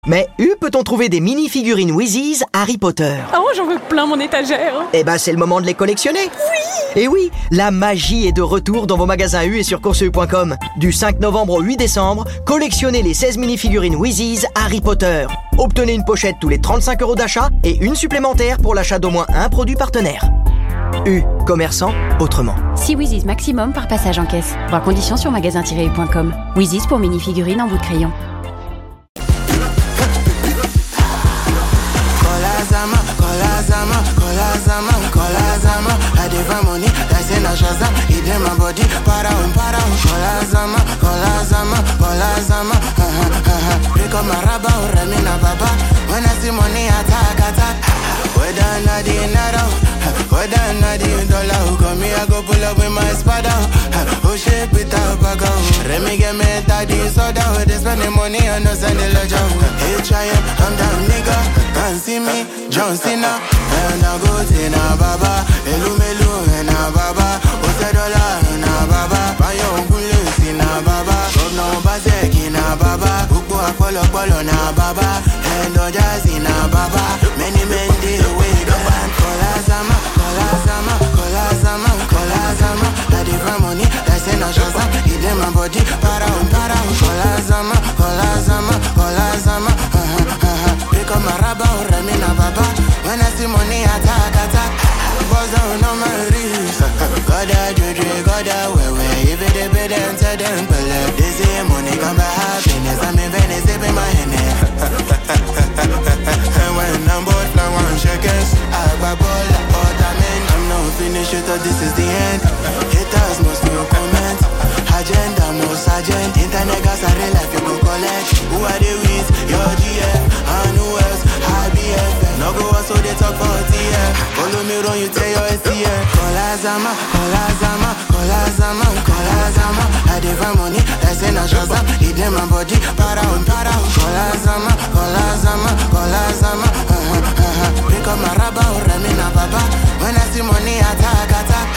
Mais où peut-on trouver des mini-figurines Wheezies Harry Potter? Oh, j'en veux plein mon étagère. Eh ben, c'est le moment de les collectionner. Oui. Et oui, la magie est de retour dans vos magasins U et sur courseu.com. Du 5 novembre au 8 décembre, collectionnez les 16 mini-figurines Wheezies Harry Potter. Obtenez une pochette tous les 35 € d'achat et une supplémentaire pour l'achat d'au moins un produit partenaire. U, commerçant autrement. 6 Wheezies maximum par passage en caisse. Voir conditions sur magasin-u.com. Wheezies pour mini-figurines en bout de crayon. Colazama, I demand money, that's in a Shazam. It in my body, para. Colazama, pick up my rubber, Remina Baba. When I see money, attack. Whether or not the naira, whether or not the dollar, come me, I go pull up with my spada. Oh shit, without bago. Remy get me daddy soda. They spend the money on us and the ledger. Hey, giant, I'm down, nigga. Can't see me, John Cena. And I go to na baba, Elumelu na baba, Osedola na baba, Bayo Gulesi na baba, Governor Bazeki na baba, Uko Apollo na baba, and Ojazi na baba. Many men dey away the band. Colazama. I demand money, that's in a Shazam. It in my body, para. Colazama. Pick up my rubber, Remina baba. When I see money, attack. Buzz down on my wrist. Gotta do, gotta wear. If it is better than tell them, but they say money come by happiness. I'm in Venice, sipping my Henny. And when I'm bored, fly one shakers. I grab all the other men. I'm not finished, you thought this is the end. Haters must no comment. Agenda, no sergeant. Internet gas, I real life, you go collect. Who are they with? Your GF. And who else? IBF. No go so they talk for TF. Follow me run, you tell your STF. Colazama. I demand money, that's in a Shazam. It in my body, para. Colazama. Pick up my rubber, Remina baba. When I see money, attack.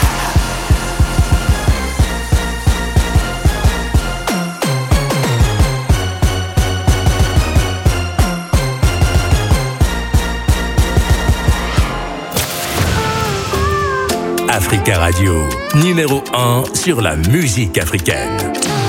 Africa Radio, numéro 1 sur la musique africaine.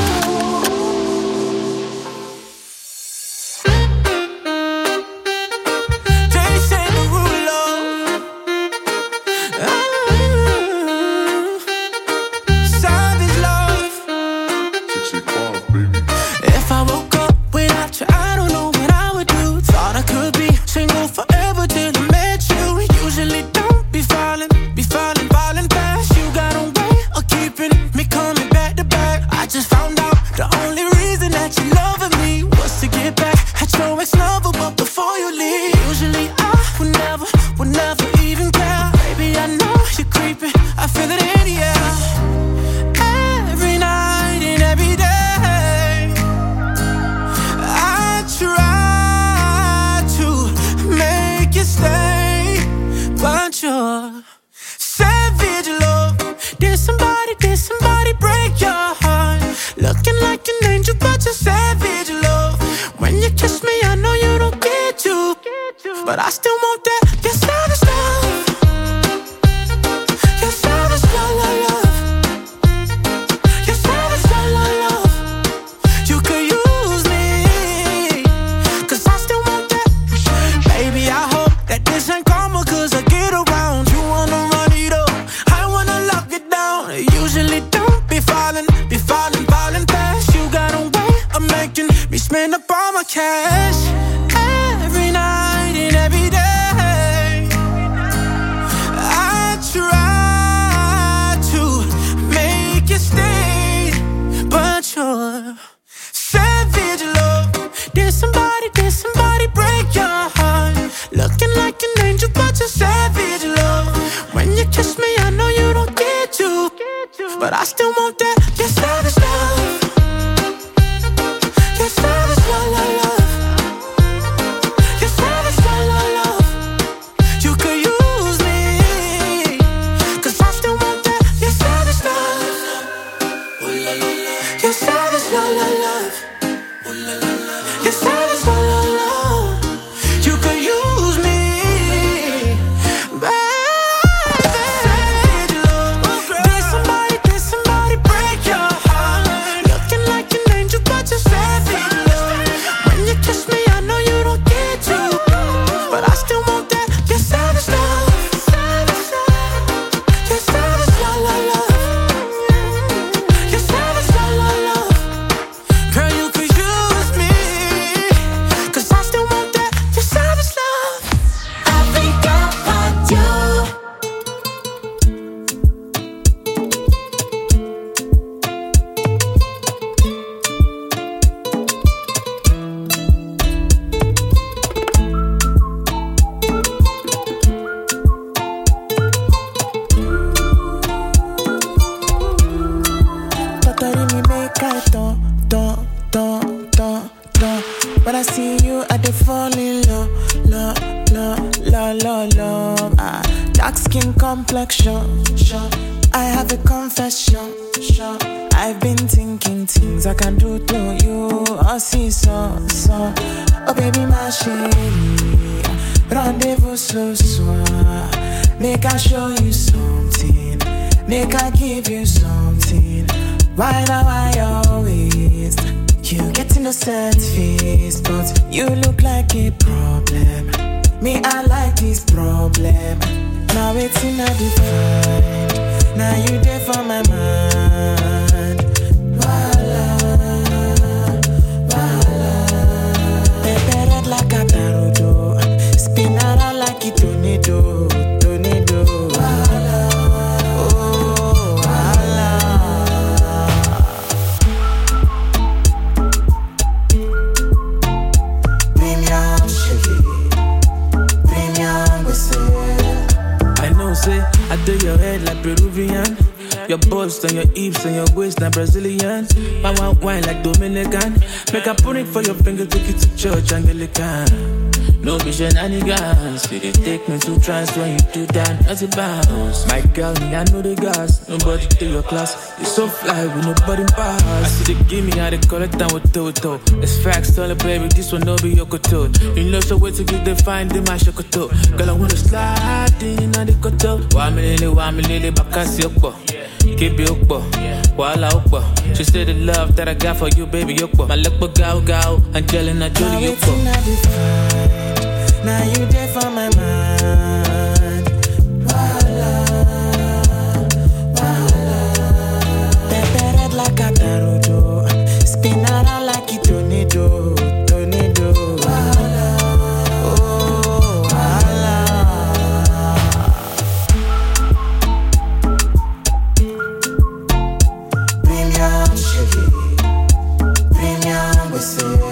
But I still want that, your savage love. Your savage love. Your savage love. You could use me, cause I still want that. Baby, I hope that this ain't karma, cause I get around. You wanna run it up, I wanna lock it down. Usually don't be falling fast. You got a way of making me spend up all my cash. Every night and every day, I try to make you stay, but you're savage love. Did somebody break your heart? Looking like an angel, but you're savage love. When you kiss me, I know you don't get to, but I still want that, your savage love. Your savage love. love. Dark skin complexion. I have a confession. I've been thinking things I can do to you. Oh, see, so. Oh, baby, ma chérie. Rendez-vous ce soir. Make I show you something. Make I give you something. Why now I always? You get in a sad face, but you look like a problem. Me, I like this problem. Now it's in a divide. Now you there for my mind. Voila, voila. Pepe red like a tarudo. Spin around like a tornado. Voila, oh, voila. Premium sugar, premium whistle. I know, say, I do your head like Peruvian. Your bust and your hips and your waist like Brazilian. I want wine like Dominican. Make a put it for your finger, take it to church Anglican. No be shenanigans. You take me to trance when you do that, as it bounce. My girl, me, I know the gas. Nobody take your class. You so fly with nobody pass. I see they give me how they call it down with Toto. It's facts, tell it, baby, this one no be your koto. You know so wait till you define the my shokoto. Girl, I wanna slide in on the koto. Wa me lele, bakasi okbo. Keep it okbo, wala okbo. She said the love that I got for you, baby, okbo. My lekbo gao, Angelina Jolie okbo. Now you there for my mind. Voila, voila. Pepe red like a tarudo. Spin around like a tornado. Voila, oh, voila. Premium sugar, premium whistle.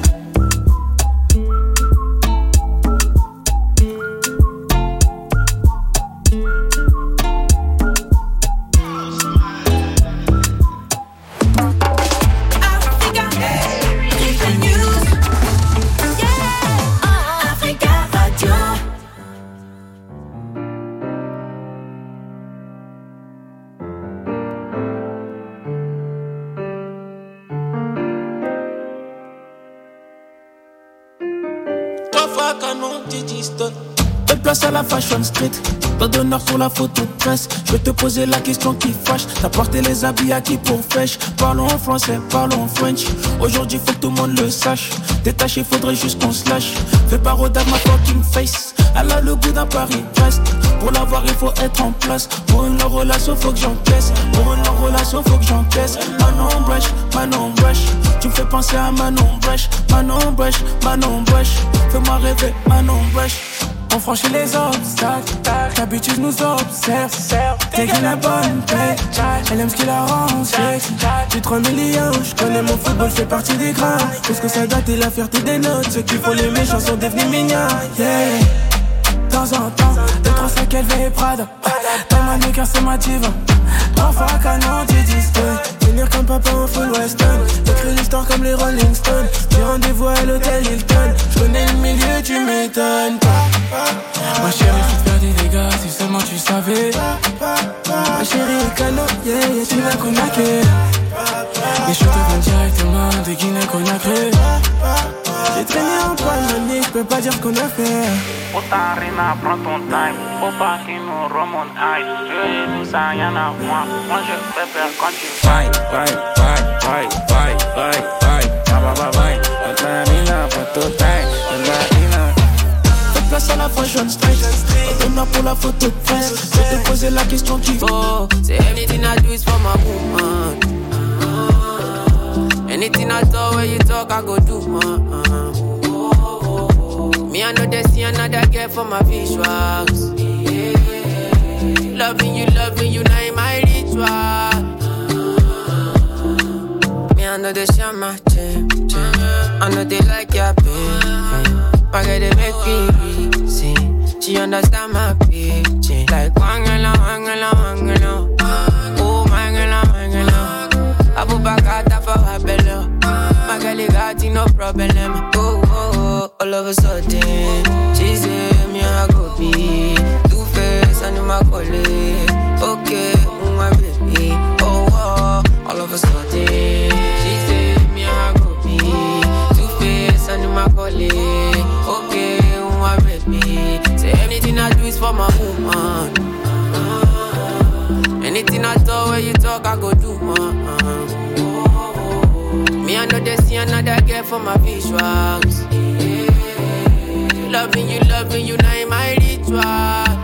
Place à la Fashion Street, pas d'honneur sur la photo de presse. Je vais te poser la question qui fâche. T'as porté les habits à qui pour fraîche? Parlons en français, parlons en French. Aujourd'hui faut que tout le monde le sache. Détaché, faudrait juste qu'on se lâche. Fais pas rodave ma fucking face. Elle a le goût d'un Paris-Brest. Pour l'avoir il faut être en place. Pour une relation faut que j'encaisse. Pour une relation faut que j'encaisse. Manon Brèche. Tu me fais penser à Manon Brèche. Manon Brèche. Fais-moi rêver, Manon Brèche. On franchit les obstacles, l'habitude nous observe. T'es qu'une la bonne paix, elle aime ce qui la rend sexy. J'ai 3 millions, j'connais mon football, fait partie des grands. Parce que ça date et la fierté des notes. Ceux qui font les méchants sont devenus mignons, yeah. De temps en temps, 2-3 sacs LV et Prada. Dans ma nuque, c'est ma diva. 3 fois canon du disque. Venir comme papa en full western. Écrire l'histoire comme les Rolling Stones. J'ai rendez-vous à l'hôtel Hilton. J'connais le milieu, tu m'étonnes pas. Ma chérie, faut te faire des dégâts si seulement tu savais. Ma chérie, canon, yeah, tu l'as connaqué. Les choses te viennent directement de Guinée-Conakry. J'ai traîné en Palmanie, j'peux pas dire ce qu'on a fait. Otarina, prends ton time, faut pas qu'il nous remonte high. Je nous ça y'en a moi je préfère quand tu vai. Otarina, prends ton time, Otarina. Fais place à la Fashion Street, donne-moi pour la photo de presse. Je vais te poser la question qu'il faut. Say anything I do is for my woman. Anything I talk, when you talk, I go do. Me, I know they see another girl for my visuals. Yeah. Loving you, now in my ritual. Me, I know they share my chain. I know they like your pain. My girl, they make me see. She understand my pitching. Like, wangala. Oh, mangala. I put back out for her belly. My girl, got no problem. Oh, all of a sudden, she said me I go be. Two-Face and my colleague. Okay, my baby. Oh, wow, all of a sudden she said me I go be. Two-Face and my colleague. Okay, my baby. Say anything I do is for my woman. Anything I talk, when you talk, I go do, Me, I know they see another girl for my visuals. Loving you, now in my ritual.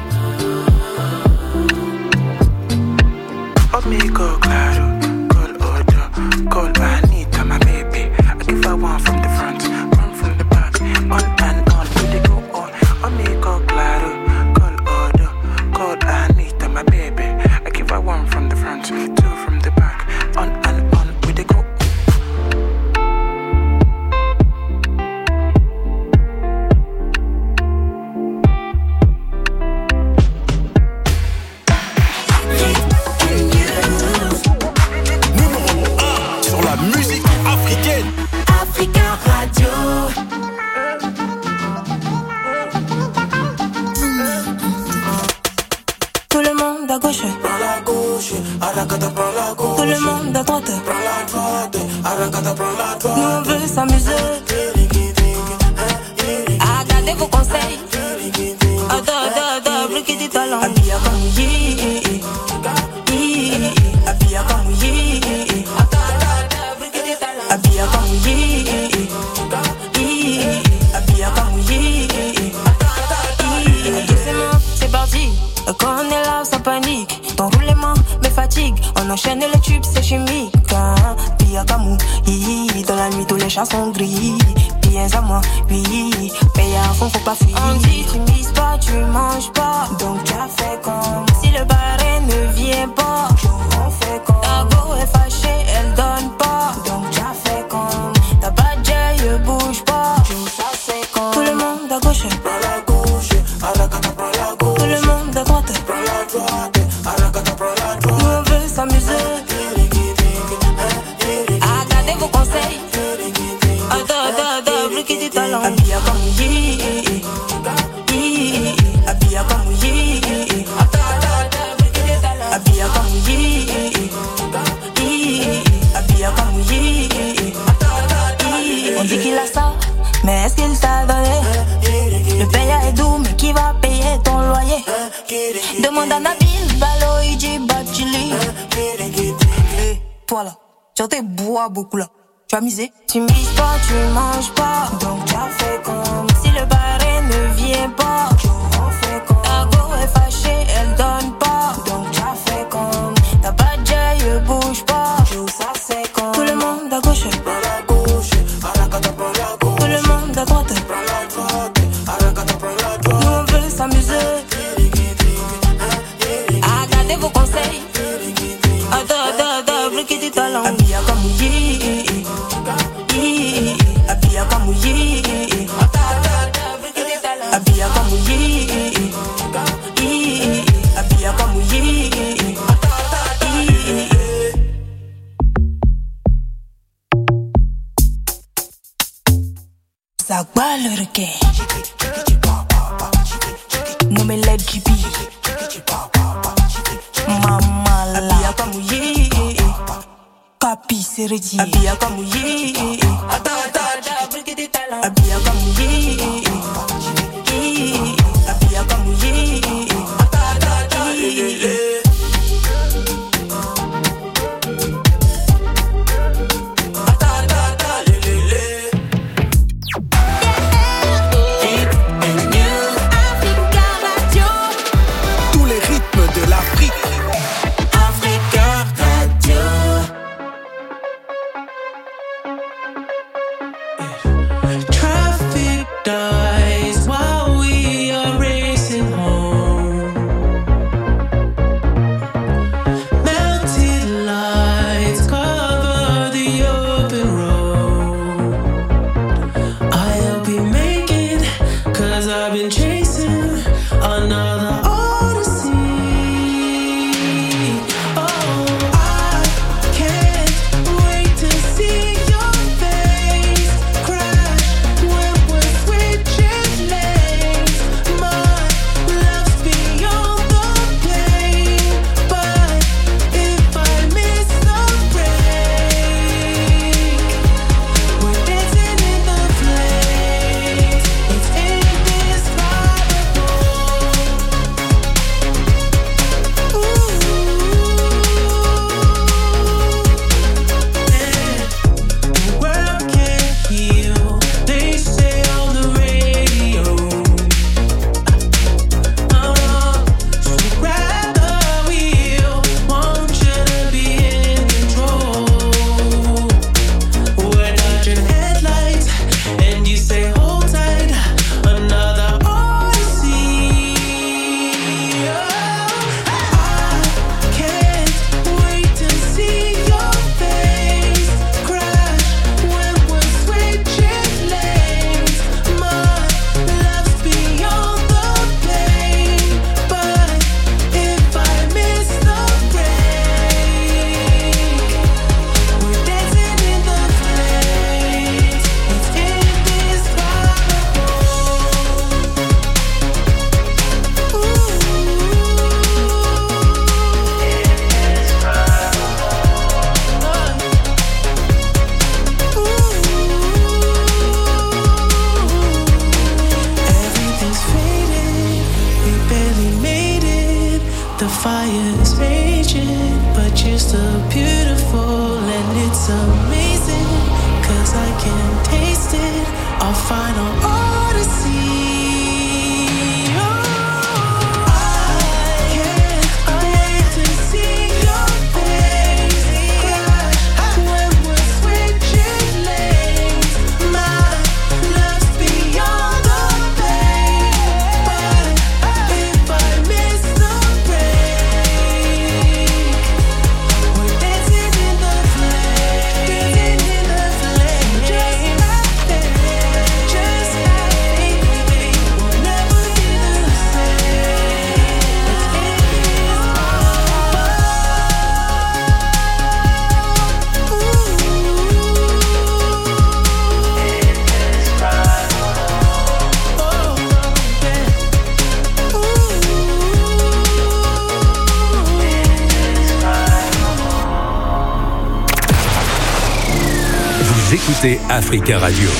Amigo, claro, call order, call Anita, my baby. I give her one from the front, one from the back, on and on, we go on. Amigo, claro, call order, call Anita, my baby. I give her one from the front, two from the back, on and on, we go. Musique africaine. Africa Radio. Tout le monde à gauche, prends la gauche, Arakata prends la gauche. tout le monde à droite, prends la droite, Arakata prends la droite. nous on veut s'amuser. Regardez vos conseils. Adore, briquet du talent. Habilla comme Yé, habilla comme Yé. Habilla comme Yé, habilla comme Yé. Doucement, c'est parti. Quand on est là, ça panique. Ton roulement me fatigue. On enchaîne les tubes, c'est chimique. Habilla comme Yé. Dans la nuit, tous les chats sont gris. Viens à moi, oui. Paye à fond, faut pas fuir. On dit, tu mises pas, tu manges pas. Donc tu as fait comme si le parrain ne vient pas. On fait comme ta go est fâchée, elle donne pas. Donc tu as fait comme ta badge, bouge pas. Ça c'est comme tout le monde à gauche, prends la gauche, Arakata prends la gauche. tout le monde à droite, prends la droite, Arakata prends la droite. nous on veut s'amuser. Regardez vos conseils. Adore, briquet du talent. Habilla comme Yé, habilla comme Yé. Habilla comme Yé, habilla comme Yé. On dit qu'il a ça, mais est-ce qu'il t'a donné? Le payeur est doux, mais qui va payer ton loyer? Demande à Nabil, Baloïdi, Bachili. Toi là, tu t'es bois beaucoup là. Tu as misé? Tu mises pas, tu manges pas. Donc tu as fait comme si le parrain ne vient pas. On fait comme ta go est fâchée, elle donne pas. Donc tu as fait comme ta badge, bouge pas. Ça c'est comme tout le monde à gauche, prends la gauche, Arakata prends la gauche. tout le monde à droite, prends la droite, Arakata prends la droite. nous on veut s'amuser. Regardez vos conseils. Adore, briquet du talent. Habilla comme Yé, habilla comme Yé. Habilla comme Yé, habilla comme Yé. Ça gueule le requin. Nommé Led JB. Maman la. Habilla comme Yé. Capi c'est redit. Habilla comme Yé. Briquet du talent. Habilla comme Yé. Habilla comme Yé. Tous les rythmes de l'Afrique. Africa Radio. Traffic dies while we are racing home. Melted lights cover the open road. I'll be making, 'cause I've been chasing another odyssey. Oh, I can't wait to see your face crash when we're switching lanes. My amazing, 'cause I can taste it. Our final odyssey. Écoutez Africa Radio.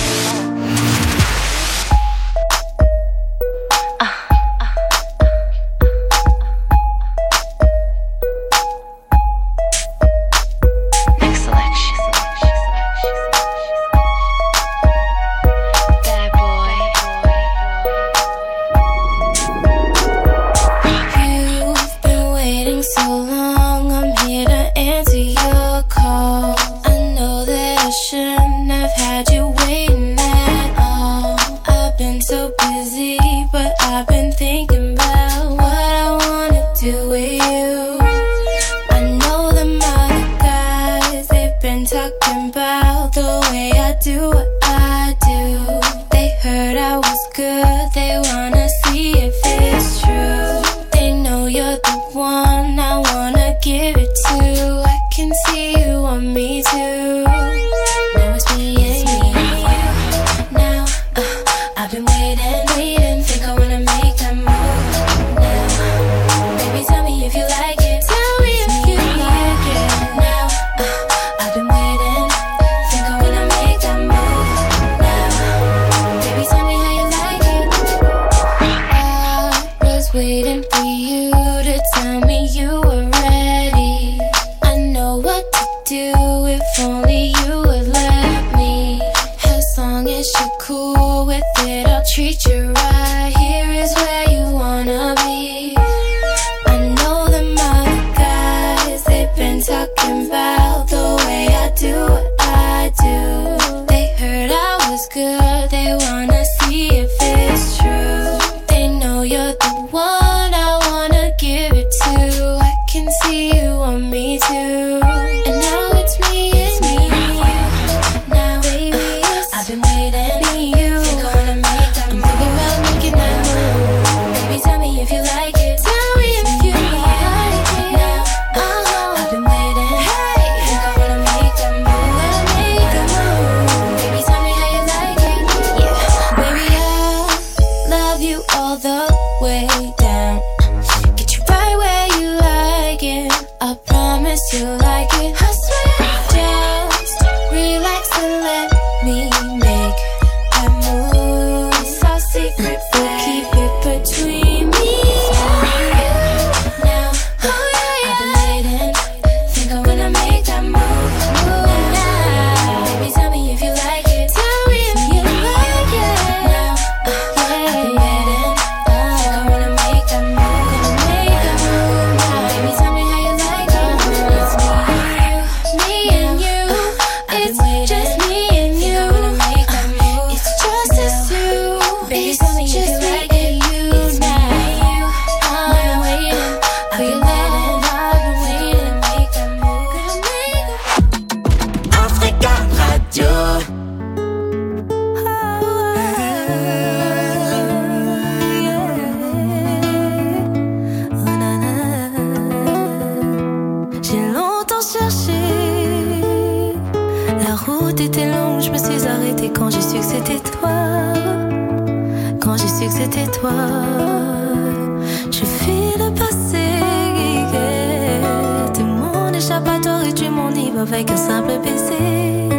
Avec un simple baiser,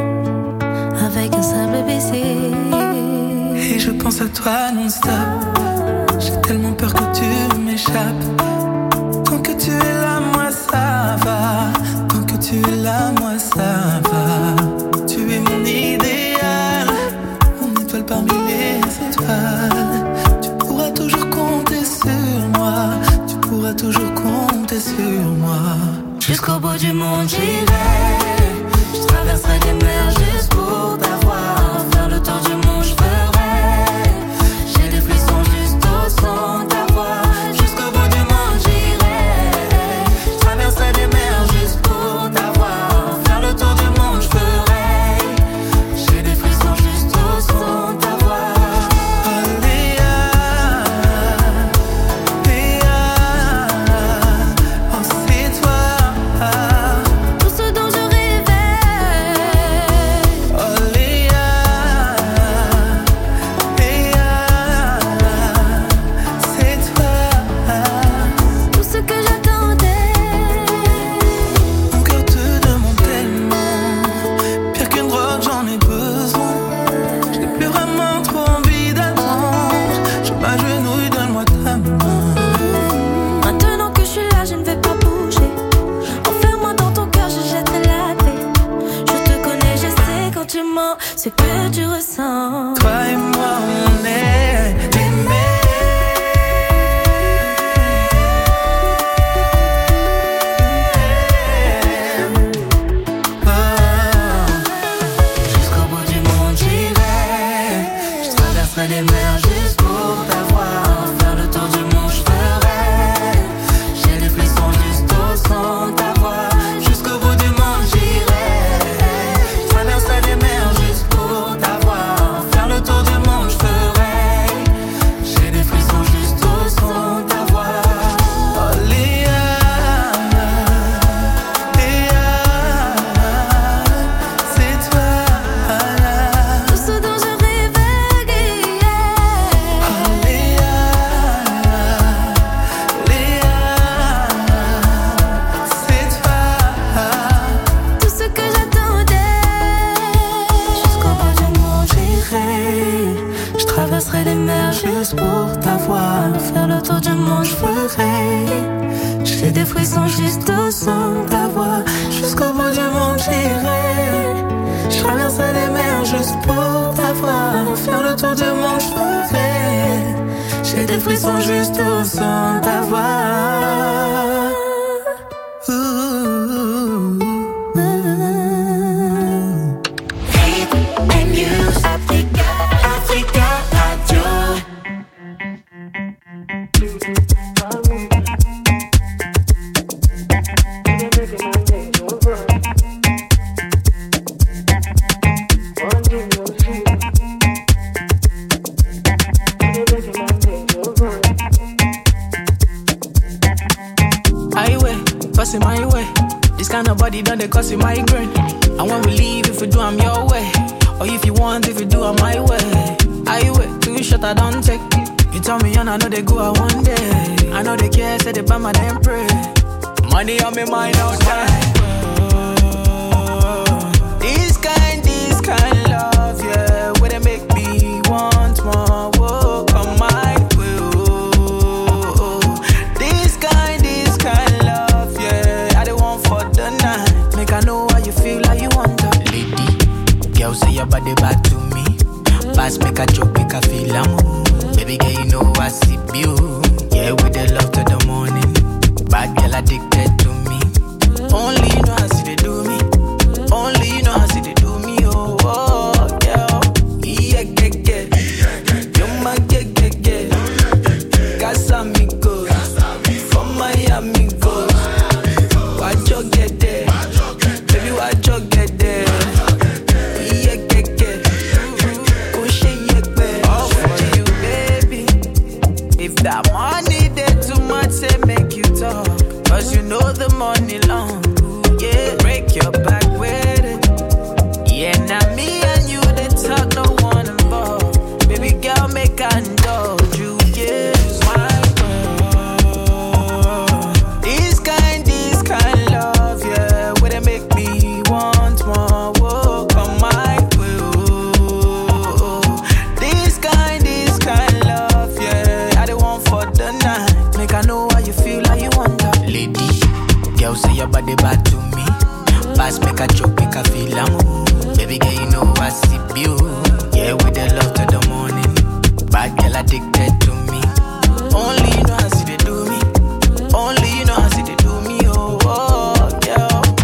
avec un simple baiser. Et je pense à toi non-stop. J'ai tellement peur que tu m'échappes. Tant que tu es là, moi ça va. Tant que tu es là, moi ça va. du monde j'irai. Je traverserai des mers juste pour t'avoir. Faire le tour du monde je ferai. J'ai des frissons juste au son de ta voix. Jusqu'au bout du monde j'irai. Je traverserai des mers juste pour t'avoir. Faire le tour du monde je ferai. J'ai des frissons juste au son de ta voix. Ce que tu ressens. Toi et moi on est aimés. Jusqu'au bout du monde j'irai. Je traverserai les mers juste pour t'avoir. Faire le tour du monde je ferai. J'ai des frissons juste au son de ta voix. Jusqu'au bout du monde j'irai. Je traverserai les mers juste pour t'avoir. Faire le tour du monde je ferai. J'ai des frissons juste au son de ta voix. Oh Léa, c'est toi. Tout ce dont je rêvais. Oh Léa, c'est toi. Tout ce que j'attendais. Jusqu'au bout du monde j'irai. Je traverserai les mers juste pour t'avoir. Faire le tour du monde je ferai. J'ai des frissons juste au son de ta voix. Jusqu'au bout du monde j'irai. Je traverserai les mers juste pour t'avoir. Faire le tour du monde je ferai. J'ai des frissons juste au son de ta voix. Africa Radio. Highway, passing my way. This kind of body done they cause you migraine. And when we leave, if we do, I'm your way. Or if you want, if you do, I'm my way. Highway, too short, I don't take. You tell me, and I know they go out one day. I know they care, say they buy my damn pray. Money on me mind outside. This kind love, yeah. Where they make me want more. Whoa, come my way. This kind love, yeah. I don't want for the night. Make I know how you feel, how you want to. Lady, girl say your body bad to me. Pass make a joke, make a feel I'm. Baby girl, you know I see you. Yeah, with the love to the morning. Bad girl addicted to me. Only you know how see they do me. Only you know how see they do me. Oh, oh, yeah. Yeah, yeah. You're my yeah. Casamigos. From Miami goes. Watch you get there. Baby, watch you get there. Yeah, yeah. Push it, yeah. All for you, baby. If that money there too much, say make you talk. Cause you know the money long. Yeah, break your back with it. Yeah, now me and you, they talk, no one involved. Baby girl, make I indulge you. Yeah, my world. This kind love, yeah. Where they make me want more. Whoa, come my way. This kind love, yeah. I don't want for the night. Make I know how you feel, how you want that. Lady, girl say your body bad to me. Pass make a joke, make a feel I'm. Baby girl, you know I see you. Yeah, with the love to the morning. Bad girl addicted to me. Only you know how see they do me. Only you know how see they do me. Oh, oh, yeah.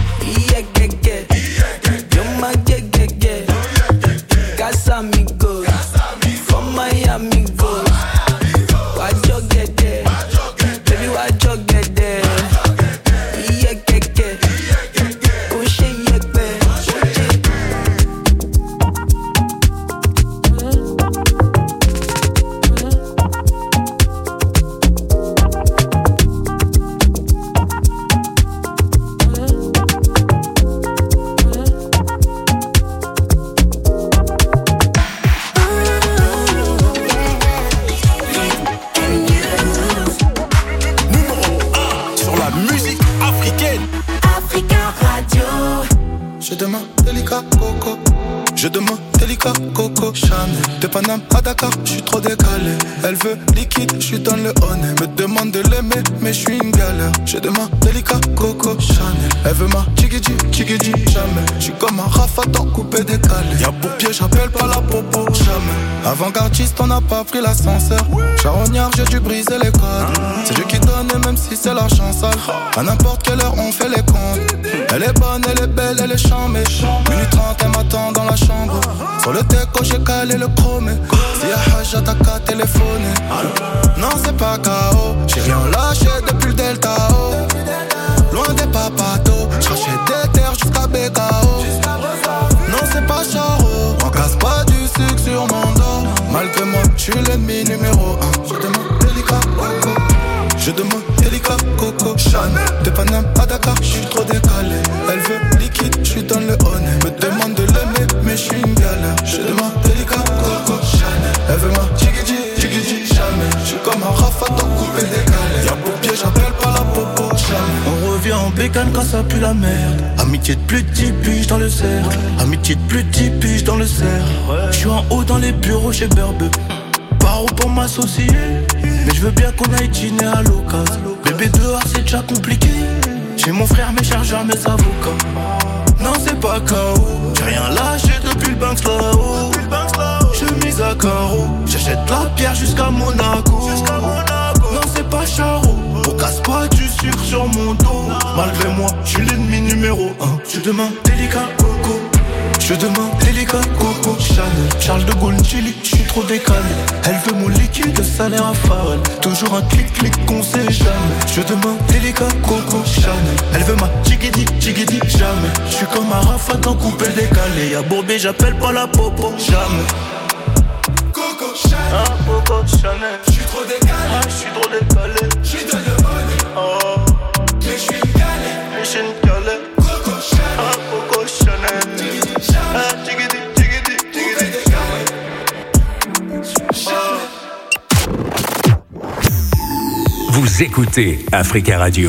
Paname à Dakar, j'suis trop décalé. Elle veut liquide, j'suis dans le honey. Me demande de l'aimer, mais j'suis une galère. J'ai des mains délicat, Coco Chanel. Elle veut ma chigidi, chigidi, jamais. J'suis comme un rafatan coupé décalé. Y'a pour pied, j'appelle pas la popo, jamais. Avant-gardiste, on n'a pas pris l'ascenseur. Charognard, j'ai dû briser les codes. C'est Dieu qui donne, et même si c'est la chance sale. À n'importe quelle heure, on fait les comptes. Elle est bonne, elle est belle, elle est chambée. Minute 30, elle m'attend dans la chambre. Sur le déco, j'ai calé le chromé. Si y'a Hajj, t'as qu'à téléphoner. Non, c'est pas KO. J'ai rien lâché depuis le Delta O. Loin des papatos. J'rachète des terres jusqu'à BKO. Non, c'est pas Charo. On casse pas du sucre sur mon dos. Malgré moi, j'suis l'ennemi numéro 1. Je demande délicat, Coco. Je demande délicat, Coco Chanel. De Paname à Dakar, j'suis trop décalé. Elle veut liquide, j'suis dans le honey. Me demande de l'aimer, mais j'suis une galère. Je demande délicat, Coco Chanel. Elle veut ma chigidi, chigidi, jamais. J'suis comme un rafatan coupé décalé. Y'a pour pied, j'appelle pas la popo, jamais. On revient en bécane quand ça pue la merde. Amitié de plus de 10 piges dans le cercle. Amitié de plus de 10 piges dans le cercle. J'suis en haut dans les bureaux chez Berbe. Paro pour m'associer. Mais je veux bien qu'on aille dîner à l'occasion. Bébé dehors c'est déjà compliqué. J'ai mon frère, mes chargeurs, mes avocats. Non c'est pas KO. J'ai rien lâché depuis le Banks là-haut. Chemise à carreaux. J'achète la pierre jusqu'à Monaco. Non c'est pas Charo. On casse pas du sucre sur mon dos. Malgré moi, j'suis l'ennemi numéro 1. Je demande délicat Coco. Je demande délicat Coco Chanel. Charles de Gaulle Chili, j'suis trop décalé. Elle veut mon liquide, salaire à Farrell. Toujours un clic-clic qu'on sait jamais. Je demande délicat Coco Chanel. Elle veut ma chigidi, chigidi, jamais. J'suis comme un rafatan coupé décalé. Y'a Bourbé, j'appelle pas la popo, jamais. Coco Chanel, Coco Chanel. J'suis trop décalé, j'suis trop décalé. J'suis dans le money, oh. Mais j'suis une galère, mais j'suis une galère. Coco Chanel, Coco Chanel. Tigidi, tigidi, tigidi, Vous écoutez Africa Radio.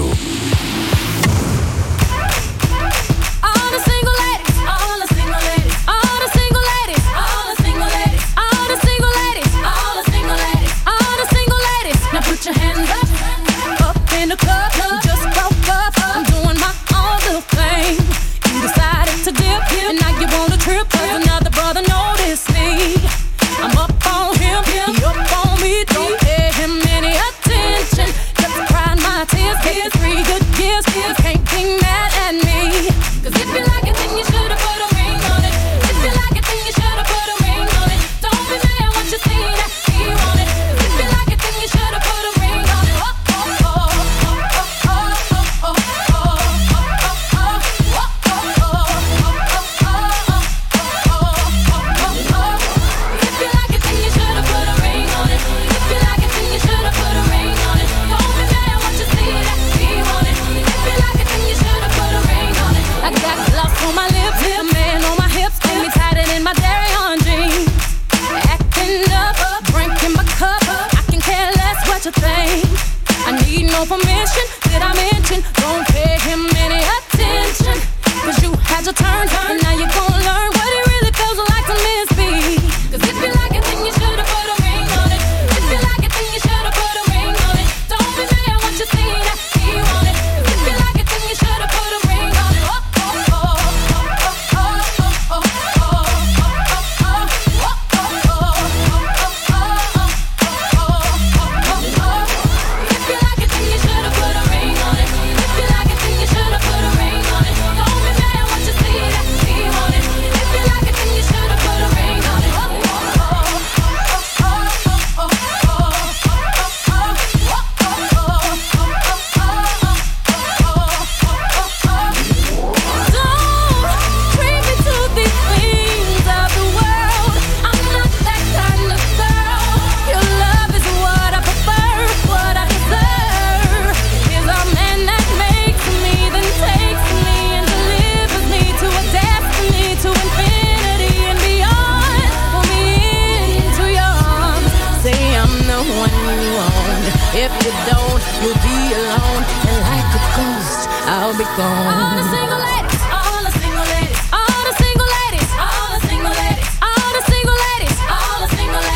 If you don't, you'll be alone. And like a ghost, I'll be gone. All the single ladies, all the single ladies, all the single ladies, all the single ladies, all the single ladies, all the single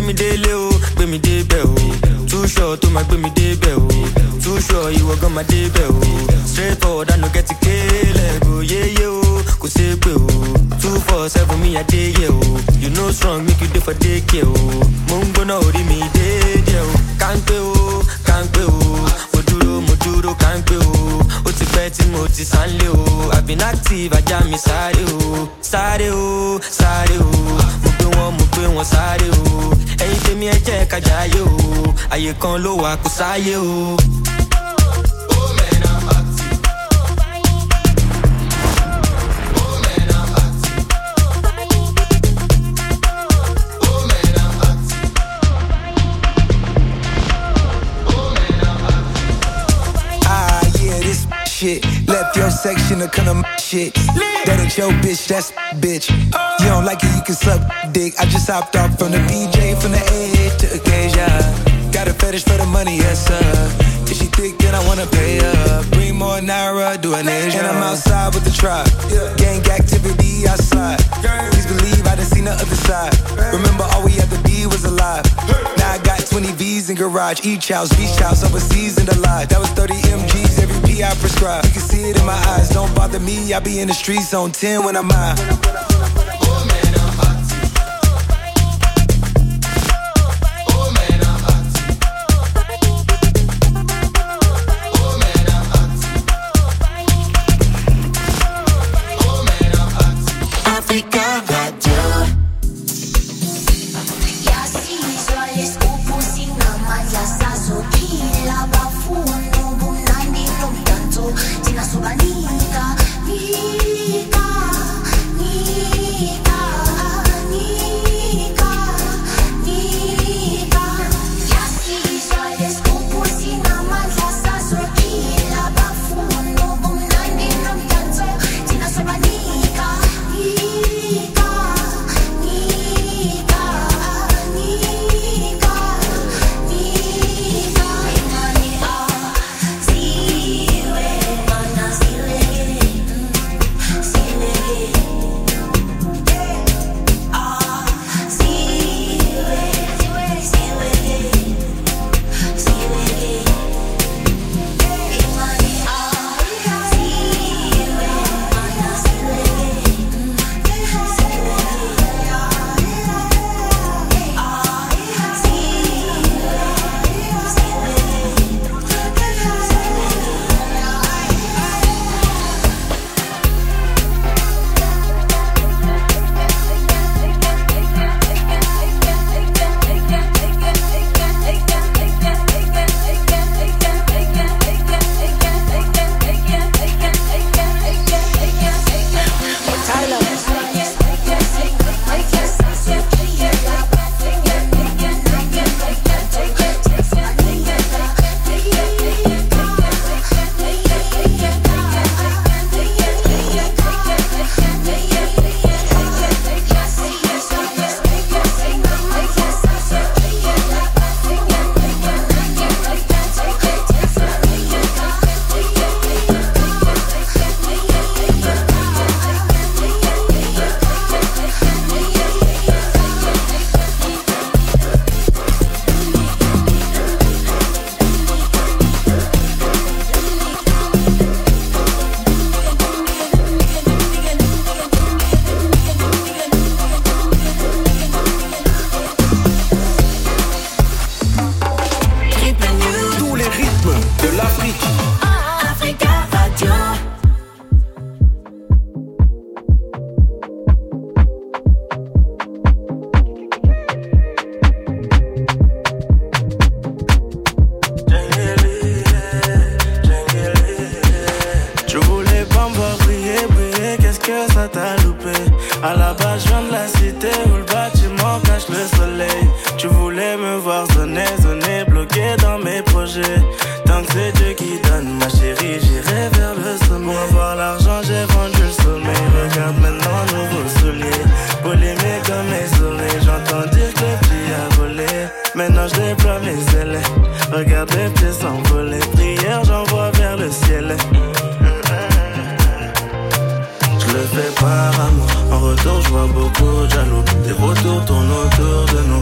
me délé o, gbé mi débẹ̀ o. Too short tó máa gbé mi débẹ̀ o. Too short ìwọ gan máa débẹ̀ o. Straight forward I no get to kill go yeah o, kò ṣe pé o. 247 me a day yeah o. You know strong make you dey for daycare o. Mo ń gbóná orí mi déédéé o. Kánpé o, kánpé o. Mo dúró kánpé o. Ó ti pẹ́ tí mo ti sánlé o. I've been active ajá mi sáré o. Sáré o, sáré o. Mo gbé wọn sáré o. Ẹyin tèmi ẹ jẹ́ ká jayé o. Àyè kan ló wà kò sáyé o. Shit. Left your section to kind of shit. That ain't your bitch, that's bitch. You don't like it, you can suck dick. I just hopped off from the BJ, from the A to Acacia. Got a fetish for the money, yes sir. If she thick, then I wanna pay her. Bring more Naira, do an Asia. And I'm outside with the tribe. Gang activity outside. Please believe I done seen the other side. Remember all we had to be was alive. Now I got 20 V's in garage. Each house, beach house, overseas in the lot. That was 30 MGs, every P I prescribe. You can see it in my eyes, don't bother me. I be in the streets on 10 when I'm high. À la base, je viens de la cité où le bâtiment cache le soleil. Tu voulais me voir zoner, bloqué dans mes projets. Tant que c'est Dieu qui donne, ma chérie, j'irai vers le sommet. Pour avoir l'argent, j'ai vendu le sommeil. Regarde maintenant, nouveau soulier. Polémé comme mes oreilles. J'entends dire que le petit a volé. Maintenant, je déploie mes ailes. Regarde les pieds s'envoler. Prière, j'envoie vers le ciel. Je le fais par amour. En retour, je vois beaucoup de jaloux. Des retours tournent autour de nous.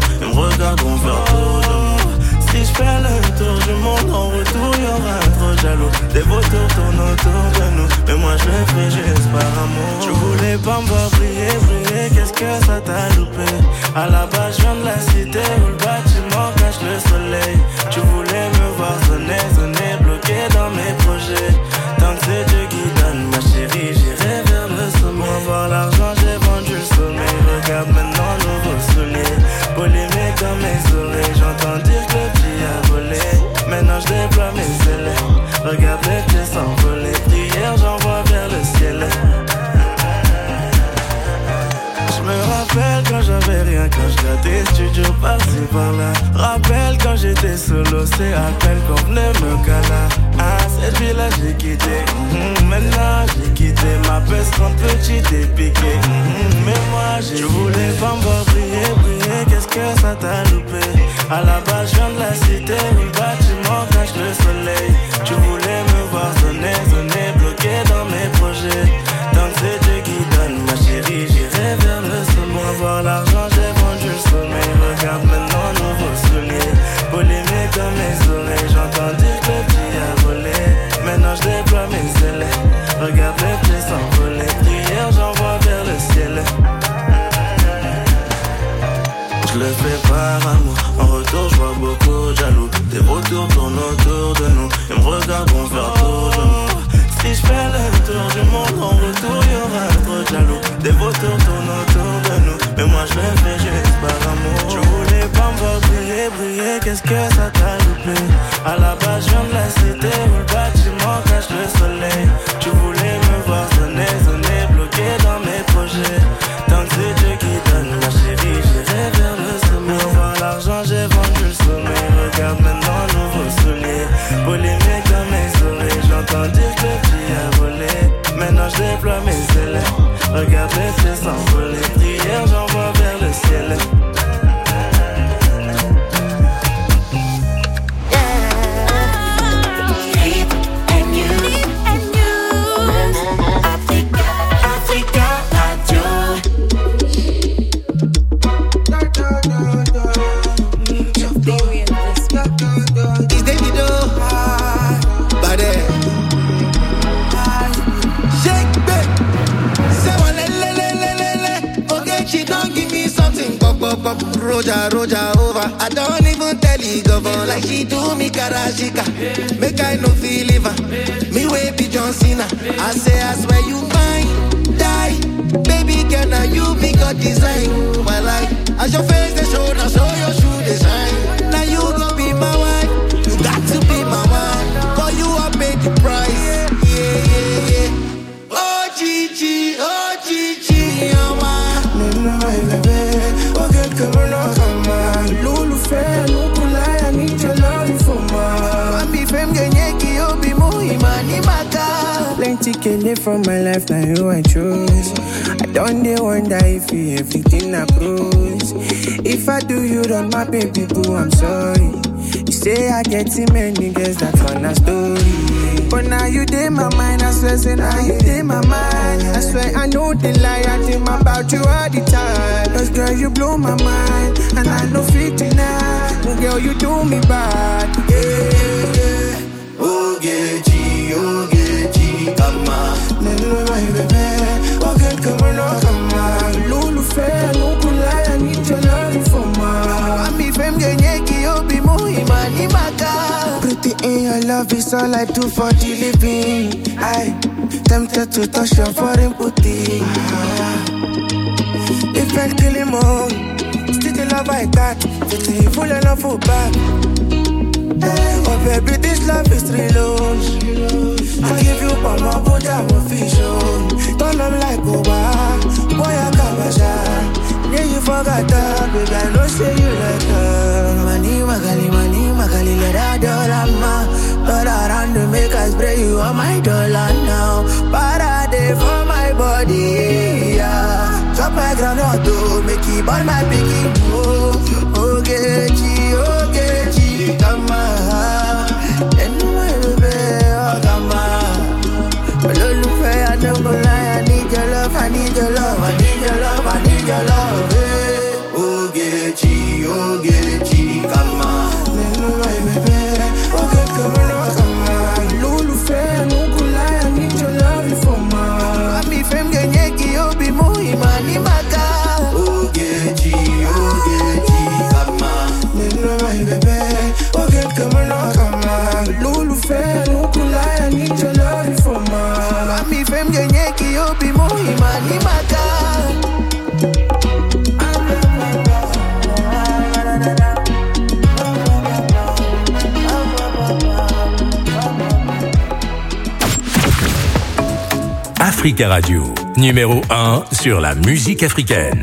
autour de nous. Mais moi je le fais juste par amour. Tu voulais pas me voir briller, briller, qu'est-ce que ça t'a loupé? À la base je viens de la cité où le bâtiment cache le soleil. Tu voulais me voir sonner, sonner, bloqué dans mes projets. Tant que c'est Dieu qui donne, ma chérie, j'irai vers le sommet. Pour avoir l'argent j'ai vendu le sommeil. Regarde maintenant nouveaux souliers, polémique dans mes oreilles. J'entends dire que le petit a volé. Maintenant je déploie mes ailes. Regarde les pieds s'envoler. Prière j'envoie vers le ciel. Je me rappelle quand j'avais rien, quand je grattais studio par-ci par-là. Rappelle quand j'étais solo, c'est à peine qu'on venait me cala. Ah, cette vie-là j'ai quitté, maintenant j'ai quitté. Ma peste rend petite et piquée, mais moi j'ai. Tu voulais pas me voir briller, briller, qu'est-ce que ça t'a loupé? À la base je viens de la cité où le bâtiment cache le soleil. Tu voulais me voir sonner, sonner, bloqué dans mes projets. Tant que c'est Dieu qui donne, ma chérie, j'irai vers le sommet. Pour avoir l'argent, j'ai vendu le sommeil. Regarde maintenant, nouveaux souliers, polémique dans mes oreilles. J'entends dire que le petit a volé. Maintenant je déploie mes ailes. Regarde les pieds s'envoler. Prière, j'envoie vers le ciel. Je le fais par amour. En retour, je vois beaucoup de jaloux. Des vautours tournent autour de nous. Ils me regardent, vont faire tour de nous. Si je fais le tour du monde, en retour y'aura trop de jaloux. Des vautours tournent autour de nous. Mais moi je le fais juste par amour. Tu voulais pas me voir briller, briller, qu'est-ce que ça t'a loupé? À la base je viens de la cité où le bâtiment cache le soleil. Tu voulais me voir sonner, sonner, bloqué dans mes projets. Tant que c'est Dieu qui donne, ma chérie, j'irai vers le sommet. Pour voir l'argent, j'ai vendu le sommeil. Regarde maintenant, nouveaux souliers, polémique dans mes oreilles. J'entends dire que le petit a volé. Maintenant je déploie mes ailes. Regarde les pieds s'envoler. Prière, j'envoie vers le ciel. Roja over. I don't even tell you govern like she do me karashika. Make I no feel liver. Me way be John Cena. I say I swear you fine, die. Baby girl now you me got design. My life as your face they show now show your shoe design. Now you gon' be my wife. You got to be my wife. For you I pay the price. Yeah. Oh Gigi, oh my baby. Come on, come on. Lulu fair, Lukula, I need your love for my. Mami fem genyeki obi muhimani maka. Plenty can from my life, now you I choose. I don't dey wonder if you everything I cruise. If I do you wrong, my baby boo, I'm sorry. You say I get too many girls, that's on a story. But now you dey my mind, I swear, say now you dey my mind. I swear I know the lie, I dream about you all the time. Cause girl, you blow my mind, and I know 59. Girl, you do me bad, yeah. Ogechi, come on. Little baby, okay, come on. Lulu fair, no cool lie, I need your love for my. I'm be fem genyeki, obi muhimani maka. Pretty in your love is all I do for the living. I tempted to touch your foreign booty. If I kill him all, still the love I got. Pretty full of love for back. Oh baby, this love is real. I give you all my boat, I'm official. Don't love like Oba, boy I come yeah, you forgot that, baby, I know say you like her. Money, magali, let her dollar, turn around to make us spray you on my dollar now. Parade for my body, yeah. Chop my ground to make it burn my piggy. Oh, Ogechi, come on. And my baby, oh, come on. Lulu fair, I don't go lie, I need your love, I need your love, I need your love, I need your love. Ogechi, come on. Little baby, okay, come on. Lulu fair, no good lie, Africa Radio, numéro 1 sur la musique africaine.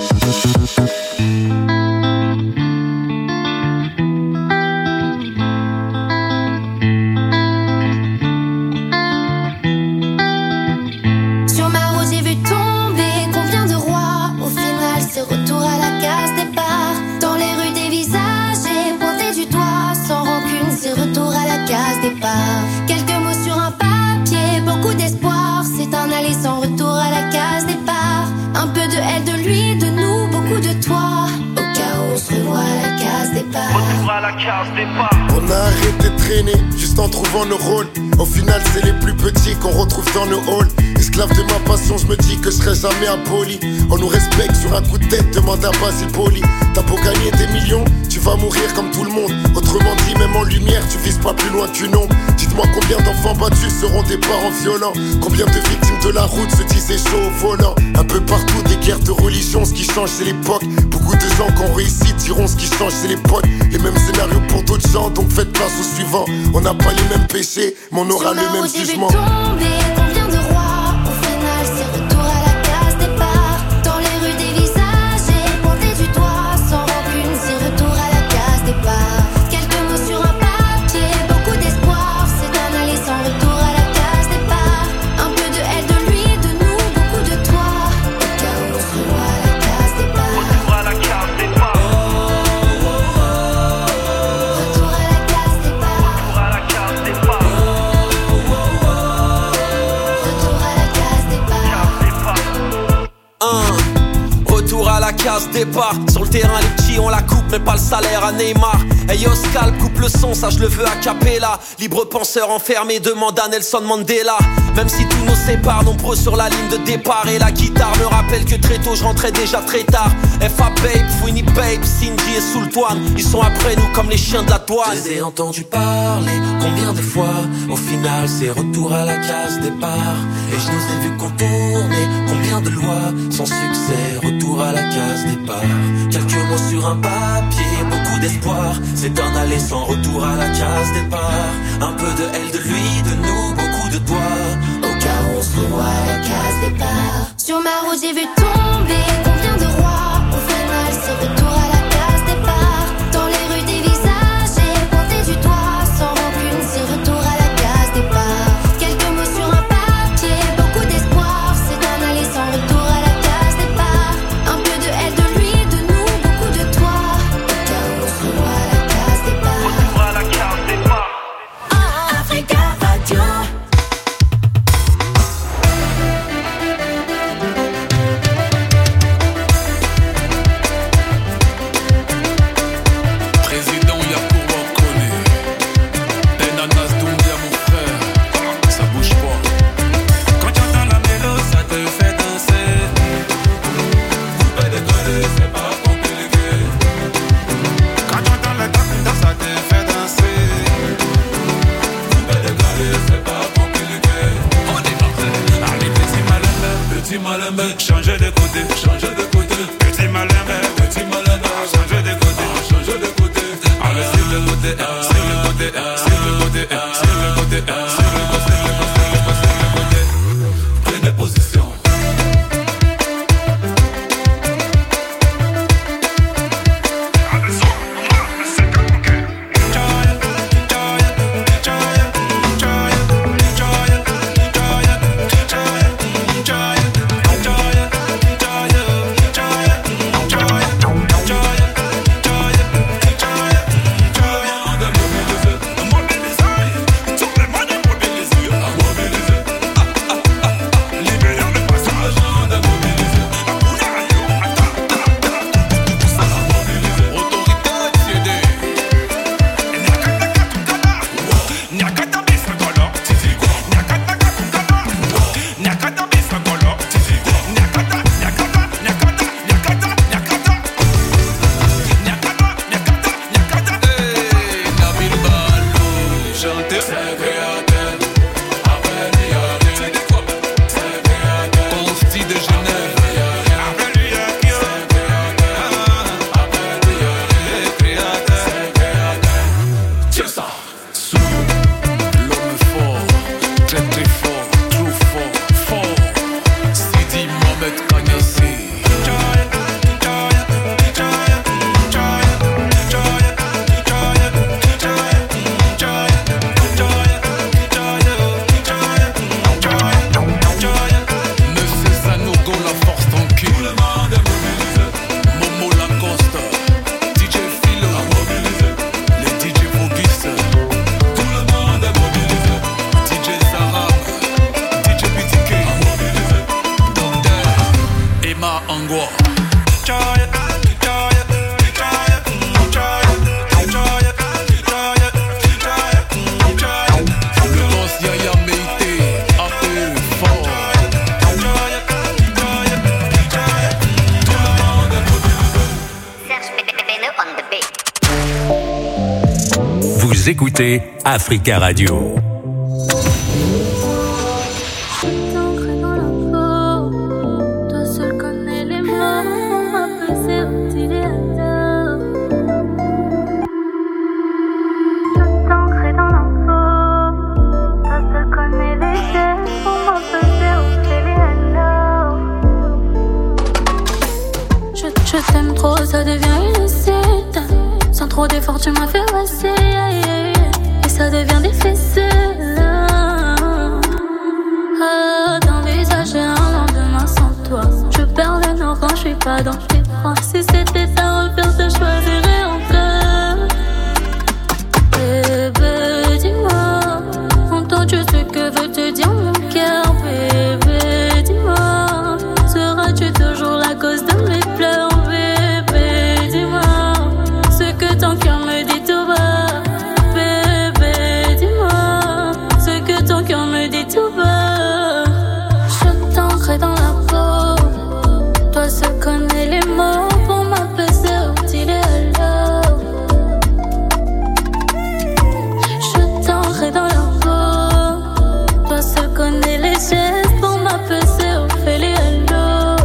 Sur ma route j'ai vu tomber combien de rois. Au final c'est retour à la case départ. Dans les rues des visages j'ai pointé du doigt. Sans rancune c'est retour à la case départ. Quelques mots sur un papier, beaucoup d'espoir. C'est un aller sans retour à la case départ. Un peu de elle, de lui, de nous, beaucoup de toi. Au cas où on se revoit à la case départ. Retour à la case départ. On a arrêté de traîner, juste en trouvant nos rôles. Au final c'est les plus petits qu'on retrouve dans nos halls. Esclave de ma passion, je me dis que je serai jamais impoli. On nous respecte sur un coup de tête, demande à Basile Poli. T'as beau gagner des millions, tu vas mourir comme tout le monde. Autrement dit, même en lumière, tu vises pas plus loin qu'une ombre. Dites-moi combien d'enfants battus seront des parents violents. Combien de victimes de la route se disaient chaud au volant. Un peu partout des guerres de religion, ce qui change c'est l'époque. Beaucoup de gens qui ont réussi diront ce qui change c'est les potes. Les mêmes scénarios pour d'autres gens, donc faites place au suivant. On n'a pas les mêmes péchés, mais on aura le même jugement. Combien de rois, au final c'est retour à la case départ. Dans les rues des visages, j'ai pointé du doigt. Sans rancune, c'est retour à la case départ. Quelques mots sur un papier, beaucoup d'espoir. C'est un aller sans retour à la case départ. Un peu de elle, de lui, de nous, beaucoup de toi. Au cas où on se revoit à la case départ. Retour à la case départ. Retour à la case départ. Retour à la case départ. Retour à la case départ. Sur le terrain les petits on la coupe mais pas le salaire à Neymar. Hey yo Scalp coupe le son, ça je le veux a cappella. Libre penseur enfermé demande à Nelson Mandela. Même si tout nous sépare, nombreux sur la ligne de départ. Et la guitare me rappelle que très tôt je rentrais déjà très tard. FA Babe, Fouini Babe, Cindy et Sultan, ils sont après nous comme les chiens de la douane. Je les ai entendus parler combien de fois. Au final c'est retour à la case départ. Et je nous ai vus contourner combien de lois. Sans succès, retour à la case départ. Quelques mots sur un papier, beaucoup d'espoir. C'est un aller sans retour à la case départ. Un peu de elle, de lui, de nous, beaucoup de toi. Au cas où on se revoit à la case départ. Sur ma route j'ai vu tomber combien de rois. Au final c'est retour à la case départ. Dans les rues des visages j'ai pointé du doigt. Sans rancune c'est retour à la case départ. Quelques mots sur un papier, beaucoup d'espoir. C'est un aller sans retour à la case départ. Un peu de elle, de lui, de nous, beaucoup de toi. Au cas où on se revoit à la case départ. Retour à la case départ. Africa Radio. Vous écoutez Africa Radio. Je t'aime trop, ça devient illicite. Sans trop d'efforts, tu m'as fait passer. Et ça devient difficile d'envisager un lendemain sans toi. Je perds le nord quand je suis pas dans tes bras. Si c'était à refaire, je choisirais encore. Bébé, dis-moi, entends-tu ce que veut te dire mon cœur? Bébé, dis-moi, seras-tu toujours la cause de mes pleurs? Ton cœur me dit tout bas, bébé, dis-moi ce que ton cœur me dit tout bas. Je t'ancrerai dans la peau, toi seul connais les mots pour m'apaiser au petit hello. Je t'ancrerai dans la peau, toi seul connais les gestes pour m'apaiser au félé hello.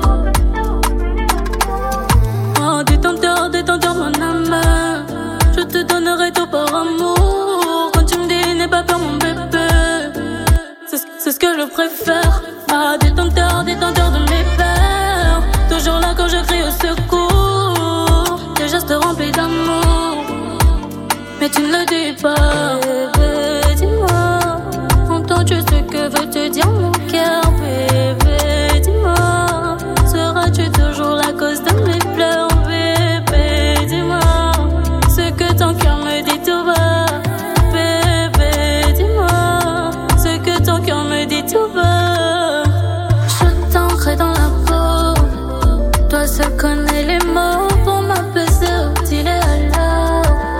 Oh, détends-toi mon âme. Je te donnerai tout par amour. Quand tu me dis n'aie pas peur mon bébé, c'est ce que je préfère. Ah, détenteur de mes peurs. Toujours là quand je crie au secours. Tes gestes remplis d'amour, mais tu ne le dis pas. Bébé, dis-moi, entends-tu ce que veut te dire mon cœur? Bébé, dis-moi, seras-tu toujours la cause de mes pleurs? Bébé, dis-moi ce que ton cœur me dit tout bas. Bébé, dis-moi ce que ton cœur me dit tout bas. Je t'ancrerai dans la peau, toi seul connais les mots pour m'apaiser au petit hello.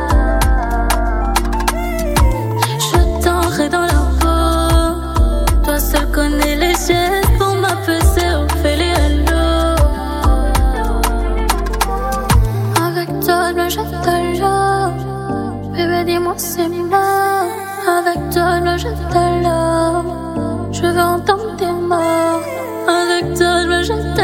Je t'ancrerai dans la peau, toi seul connais les gestes pour m'apaiser au félé hello. Avec toi, je te love. Bébé, dis-moi c'est moi. Avec toi, je te love. Je veux entendre tes mots. Avec toi, je te